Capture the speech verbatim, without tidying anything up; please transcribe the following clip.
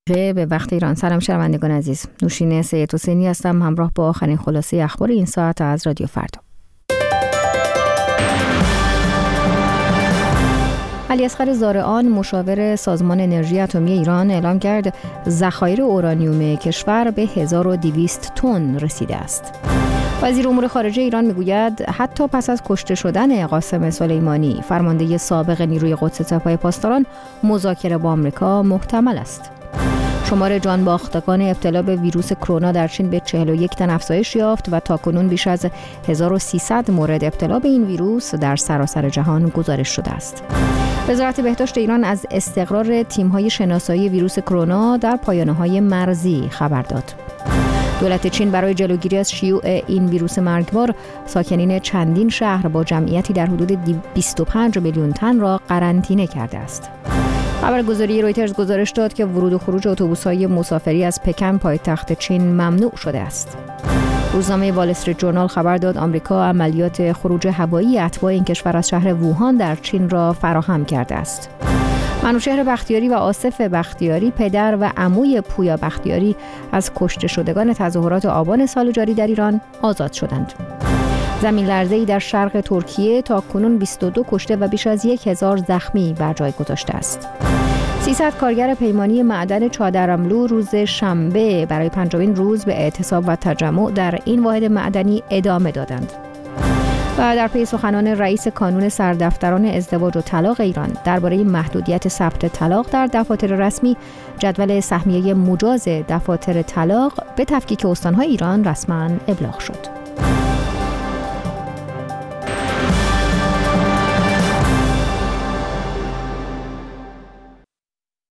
به وقت ایران. سلام شنوندگان عزیز، نوشین سید حسینی هستم، همراه با آخرین خلاصه اخبار این ساعت از رادیو فردا. علیاصغر زارعان، مشاور سازمان انرژی اتمی ایران، اعلام کرد ذخایر اورانیوم کشور به هزار و دویست تن رسیده است. وزیر امور خارجه ایران میگوید حتی پس از کشته شدن قاسم سلیمانی، فرمانده سابق نیروی قدس سپاه پاسداران، مذاکره با آمریکا محتمل است. شمار جانباختگان ابتلا به ویروس کرونا در چین به چهل و یک تن افزایش یافت و تاکنون بیش از هزار و سیصد مورد ابتلا به این ویروس در سراسر جهان گزارش شده است. وزارت بهداشت ایران از استقرار تیم‌های شناسایی ویروس کرونا در پایانه‌های مرزی خبر داد. دولت چین برای جلوگیری از شیوع این ویروس مرگبار، ساکنین چندین شهر با جمعیتی در حدود بیست و پنج میلیون تن را قرنطینه کرده است. خبرگزاری رویترز گزارش داد که ورود و خروج اتوبوس‌های مسافری از پکن، پایتخت چین، ممنوع شده است. روزنامه وال استریت جورنال خبر داد آمریکا عملیات خروج هوایی اتباع این کشور از شهر ووهان در چین را فراهم کرده است. منوچهر بختیاری و آصف بختیاری، پدر و عموی پویا بختیاری، از کشته شدگان تظاهرات آبان سال جاری در ایران آزاد شدند. زمین لرزه‌ای در شرق ترکیه تاکنون بیست و دو کشته و بیش از یک هزار زخمی بر جای گذاشته است. سیصد کارگر پیمانی معدن چادرملو روز شنبه برای پنجمین روز به اعتصاب و تجمع در این واحد معدنی ادامه دادند. و در پی سخنان رئیس کانون سردفتران ازدواج و طلاق ایران درباره محدودیت ثبت طلاق در دفاتر رسمی، جدول سهمیه مجاز دفاتر طلاق به تفکیک استان‌های ایران رسما ابلاغ شد.